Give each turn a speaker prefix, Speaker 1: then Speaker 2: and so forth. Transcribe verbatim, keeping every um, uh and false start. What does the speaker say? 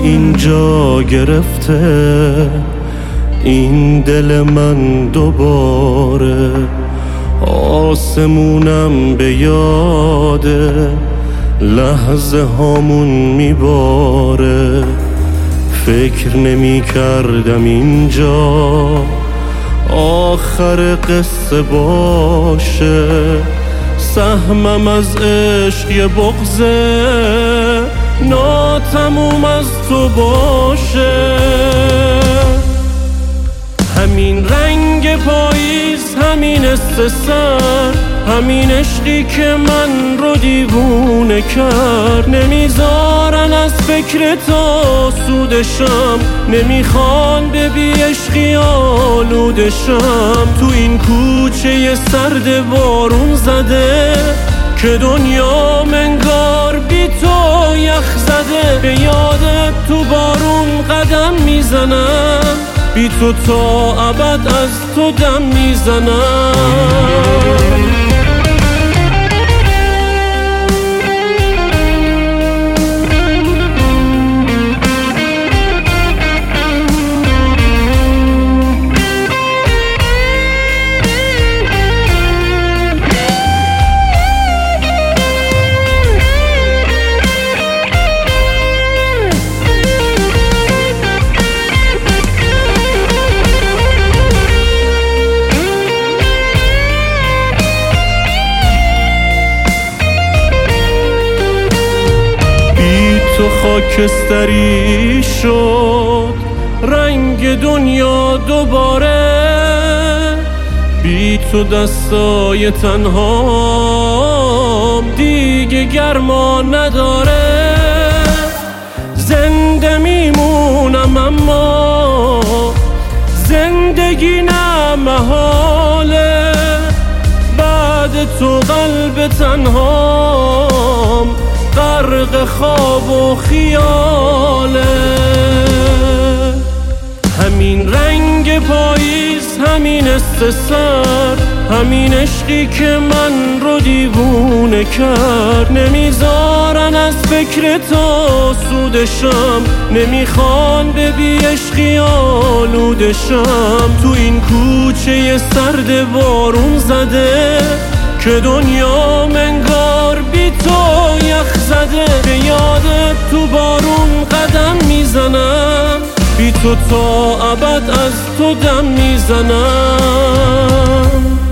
Speaker 1: اینجا گرفته این دل من دوباره، آسمونم به یاده لحظه هامون میباره. فکر نمی کردم اینجا آخر قصه باشه، سهمم از عشق یه بغضه ناتموم از تو باشه. همین رنگ پاییز، همین استثار، همین عشقی که من رو دیوونه کرد. نمیذارن از فکر تو سودشم، نمیخوان به بی عشقی آلودشم. تو این کوچه سرد بارون زده که دنیا منگار بی تو یخ زده. به یادت تو بارون قدم میزنم، بی تو تا ابد از تو دم میزنم. تو خاکستری شد رنگ دنیا دوباره، بی تو دستای تنهام دیگه گرما نداره. زنده میمونم اما زندگی نه محاله، بعد تو قلب تنهام غرق خواب و خیاله. همین رنگ پاییز، همین استثار، همین عشقی که من رو دیوونه کرد. نمیذارن از فکر تو سودشم، نمیخوان به بی عشقی آلودشم. تو این کوچه سرد بارون زده که دنیا منگار بی تو یخ زده. به یادت تو بارون قدم میزنم، بی تو تا ابد از تو دم میزنم.